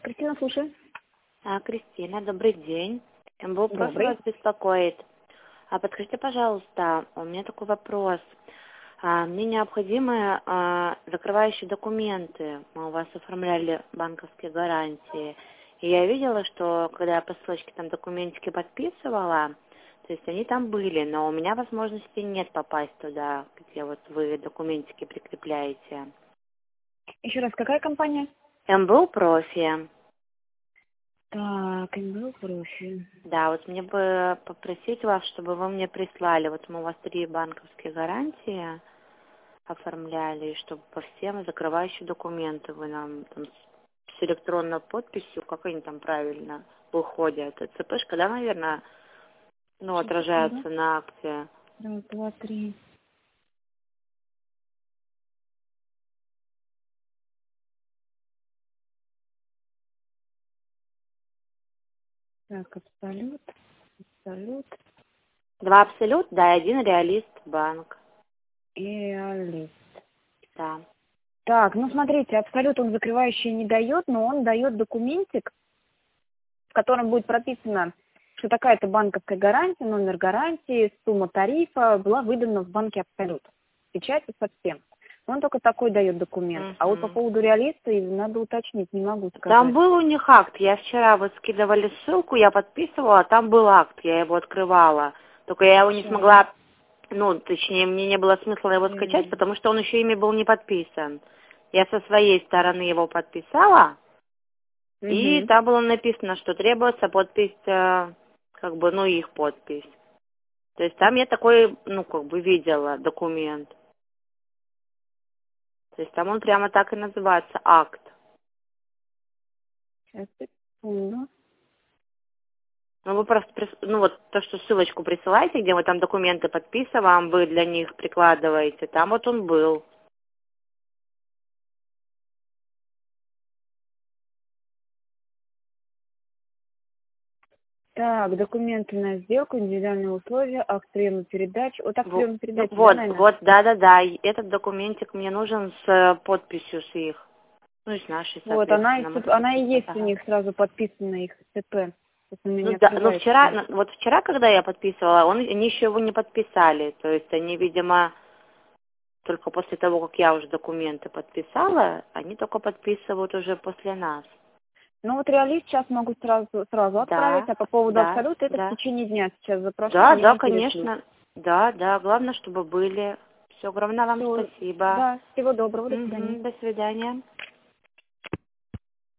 Кристина, слушаю. Кристина, добрый день. МБУ просто Добрый. вас беспокоит. Подскажите, пожалуйста, у меня такой вопрос. Мне необходимы закрывающие документы. Мы у вас оформляли банковские гарантии. И я видела, что когда я по ссылочке там документики подписывала, то есть они там были, но у меня возможности нет попасть туда, где вот вы документики прикрепляете. Еще раз, какая компания? МБУ профи. Так, МБУ профи. Да, вот мне бы попросить вас, чтобы вы мне прислали. Вот мы у вас 3 банковские гарантии оформляли, и чтобы по всем закрывающие документы вы нам там с электронной подписью, как они там правильно выходят. Это ЦПшка, да, наверное, Сейчас, секунду. отражаются на акте. Раз, два, три. Так, абсолют. 2 абсолют, да, и 1 реалист банк. И реалист. Да. Так, ну смотрите, абсолют он закрывающий не дает, но он дает документик, в котором будет прописано, что такая-то банковская гарантия, номер гарантии, сумма тарифа была выдана в банке абсолют. Печати совсем. Он только такой дает документ. А вот по Мгм. поводу реалиста надо уточнить, не могу Там сказать. был у них акт. Я вчера вот скидывали ссылку, я подписывала, там был акт, я его открывала. Только я его не Сейчас. смогла, ну, точнее, мне не было смысла его скачать, потому что он еще ими был не подписан. Я со своей стороны его подписала, и Угу. там было написано, что требуется подпись, как бы, ну, их подпись. То есть там я такой, ну, как бы видела документ. То есть там он прямо так и называется, акт. Сейчас, секунду. Ну, вы просто, ну, вот то, что ссылочку присылаете, где вы там документы подписываем, вы для них прикладываете, там вот он был. Так, документы на сделку, индивидуальные условия, акт приема передачи. Вот акт приема Ну, передачи, да, вот, наверное? вот, да-да-да, и этот документик мне нужен с подписью с их, ну, и с нашей, Вот, она соответственно, и, мы она и есть у ага. них сразу подписана, их ЦП. Сейчас у меня Ну, не да, ну, открывается вчера, сейчас. вот вчера, когда я подписывала, они еще его не подписали, то есть они, видимо, только после того, как я уже документы подписала, они только подписывают уже после нас. Ну вот реалист сейчас могу сразу отправить, Да, а по поводу да, абсолюта это в да. течение дня сейчас запрошу, Да, меня да, интересует. конечно. Да, да, главное, чтобы были. Все, огромное вам Все, спасибо. да, всего доброго, до свидания. До свидания.